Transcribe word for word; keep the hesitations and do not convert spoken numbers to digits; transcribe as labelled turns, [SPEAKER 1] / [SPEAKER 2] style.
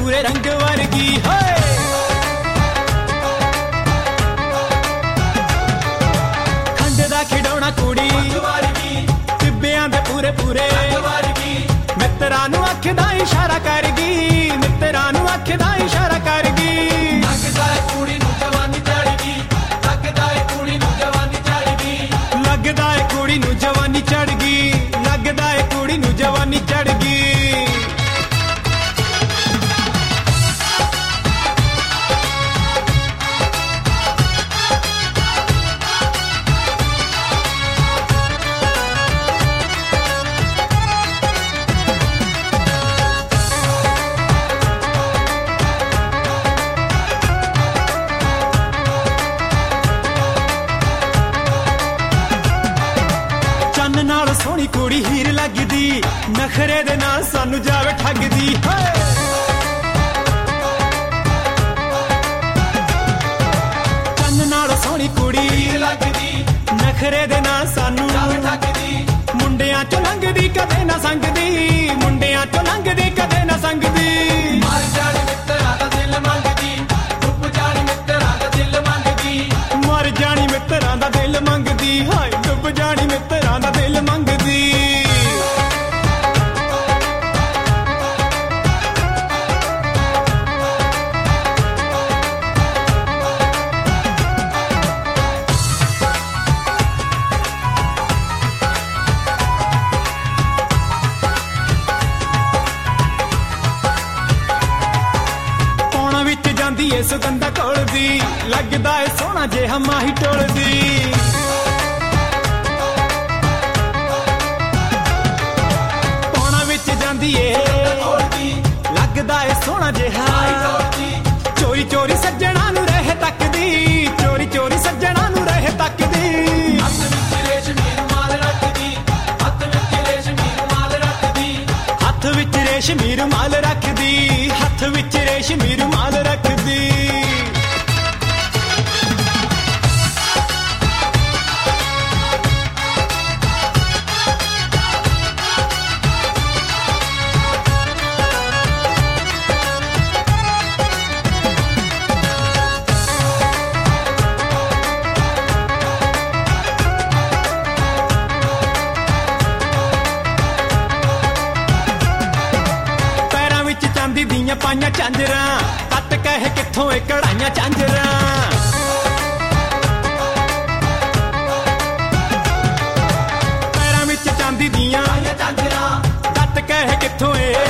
[SPEAKER 1] ਪੂਰੇ ਰੰਗ ਵਰਗੀ ਹੋਏ ਖੰਡ ਦਾ ਖਿਡੌਣਾ ਕੁੜੀ ਵਰਗੀ ਟਿੱਬਿਆਂ ਦੇ ਪੂਰੇ ਪੂਰੇ ਵਰਗੀ ਮਿੱਤਰਾਂ ਨੂੰ ਅੱਖ ਦਾ ਇਸ਼ਾਰਾ ਕਰ ਗਈ ਮਿੱਤਰਾਂ ਨੂੰ ਅੱਖ ਦਾ ਇਸ਼ਾਰਾ ਕਰ ਗਈ ਲੱਗਦਾ ਏ ਕੁੜੀ ਨੂੰ ਜਵਾਨੀ ਚੜ ਗਈ ਲੱਗਦਾ ਏ ਕੁੜੀ ਨੂੰ ਜਵਾਨੀ ਚੜ ਗਈ ਲੱਗਦਾ ਏ ਕੁੜੀ ਨੂੰ ਜਵਾਨੀ ਚੜ ਗਈ ਲੱਗਦਾ ਏ ਕੁੜੀ ਨੂੰ ਜਵਾਨੀ ਚੜ ਗਈ ਨਾਲ ਸੋਹਣੀ ਕੁੜੀ ਹੀਰ ਲੱਗਦੀ ਨਖਰੇ ਦੇ ਨਾਲ ਸਾਨੂੰ ਜਾਵੇ ਠੱਗਦੀ ਚੰਨ ਨਾਲ ਸੋਹਣੀ ਕੁੜੀ ਹੀਰ ਲੱਗਦੀ ਨਖਰੇ ਦੇ ਨਾਲ ਸਾਨੂੰ ਜਾਵੇ ਠੱਗਦੀ ਮੁੰਡਿਆਂ ਚੋਂ ਲੰਘਦੀ ਕਦੇ ਨਾ ਸੰਗਦੀ ਮੁੰਡਿਆਂ ਚੋਂ ਲੰਘਦੀ ਕਦੇ ਨਾ ਸੰਗਦੀ ਮਰ ਜਾਣੀ ਮਿੱਤਰਾਂ ਦਾ ਦਿਲ ਮੰਗਦੀ ਡੁੱਬ ਜਾਣੀ ਮਿੱਤਰਾਂ ਦਾ ਦਿਲ ਮੰਗਦੀ ਮਰ ਜਾਣੀ ਮਿੱਤਰਾਂ ਦਾ ਦਿਲ ਮੰਗਦੀ ਹਾਏ ਡੁੱਬ ਜਾਣੀ ਮਿੱਤਰਾਂ ਦਾ ਦਿਲ ਮੰਗਦੀ ਪੌਣਾ ਵਿੱਚ ਜਾਂਦੀ ਏ ਸੁਗੰਧਾ ਕੋਲਦੀ ਲੱਗਦਾ ਏ ਸੋਹਣਾ ਜਿਹਾ ਮਾਹੀ ਟੋਲਦੀ ਜਾਂਦੀ ਏ ਲੱਗਦਾ ਏ ਸੋਹਣਾ ਜਿਹਾ ਚੋਰੀ ਚੋਰੀ ਸੱਜਣਾ ਨੂੰ ਰਹਿ ਤੱਕਦੀ ਚੋਰੀ ਚੋਰੀ ਸੱਜਣਾ ਨੂੰ ਰਹਿ ਤੱਕਦੀ ਹੱਥ ਵਿੱਚ ਰੇਸ਼ਮੀ ਰੁਮਾਲ ਰੱਖਦੀ ਹੱਥ ਵਿੱਚ ਰੇਸ਼ਮੀ ਰੁਮਾਲ ਰੱਖਦੀ ਹੱਥ ਵਿੱਚ ਰੇਸ਼ਮੀ ਰੁਮਾਲ ਰੱਖਦੀ ਹੱਥ ਵਿੱਚ ਰੇਸ਼ਮੀ ਰੁਮਾਲ ਰੱਖਦੀ ਦੀਆਂ ਪਾਈਆਂ ਚਾਂਜਰਾਂ ਕੱਟ ਕਹਿ ਕਿੱਥੋਂ ਏ ਕੜਾਈਆਂ ਚਾਂਜਰਾਂ ਪੈਰਾਂ ਵਿੱਚ ਚਾਂਦੀ ਦੀਆਂ ਚਾਂਜਰਾਂ ਕੱਟ ਕਹਿ ਕਿੱਥੋਂ ਏ